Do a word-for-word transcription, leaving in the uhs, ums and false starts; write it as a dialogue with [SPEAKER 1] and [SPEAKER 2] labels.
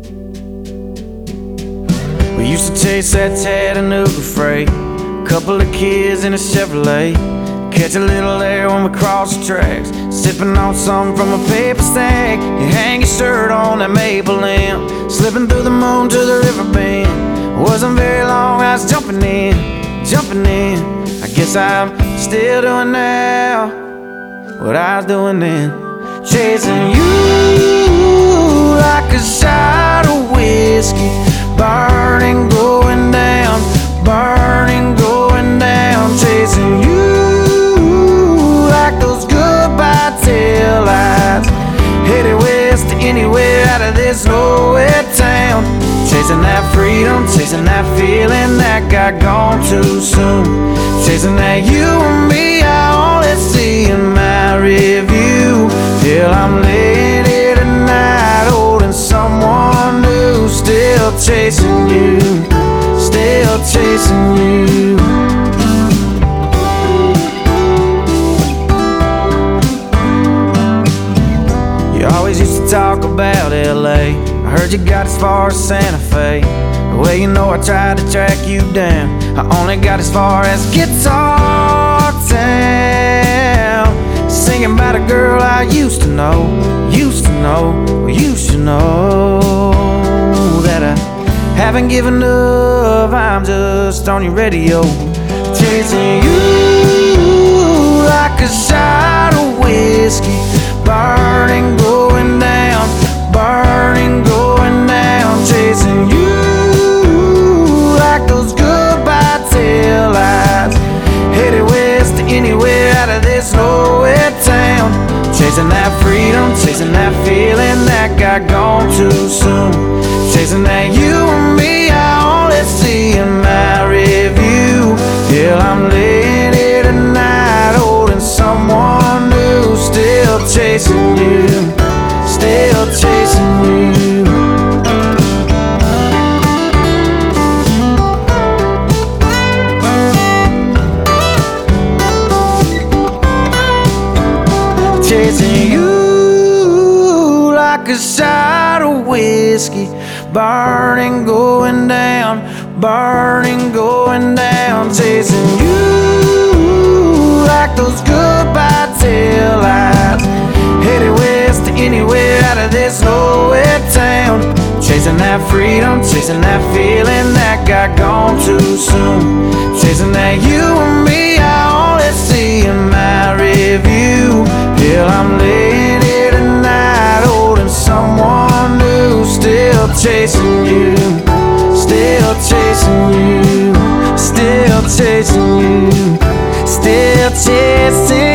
[SPEAKER 1] We used to chase that Chattanooga freight, couple of kids in a Chevrolet, catch a little air when we cross the tracks, sipping on something from a paper stack. You hang your shirt on that maple limb, slipping through the moon to the river bend. Wasn't very long, I was jumping in, jumping in. I guess I'm still doing now what I was doing then, chasing you like a shot of whiskey, burning, going down, burning, going down, chasing you like those goodbye tail lights, headed west to anywhere out of this nowhere town, chasing that freedom, chasing that feeling that got gone too soon, chasing that you and me I only see in my review, till I'm laying here tonight holding someone new, still chasing you, still chasing you. You always used to talk about L A, I heard you got as far as Santa Fe. Well, you know I tried to track you down, I only got as far as Guitar Town, singing about a girl I used to know, used to know, well, you should know that I haven't given up, I'm just on your radio, chasing you like a shot of whiskey, burning, going down, burning, going down, chasing you like those goodbye tail lights, headed west to anywhere out of this nowhere town, chasing that freedom, chasing that feeling that got gone too soon, chasing that you and me I only see in my review, till I'm laying here tonight holding someone new, still chasing you, still chasing you. Chasing you like a shot of whiskey, burning, going down, burning, going down, chasing you like those goodbye tail lights, headed west to anywhere out of this nowhere town, chasing that freedom, chasing that feeling that got gone too soon, chasing that you and me I only see in my review, till I'm laying here tonight holding someone new, still chasing you, still chasing you, still chasing you, still chasing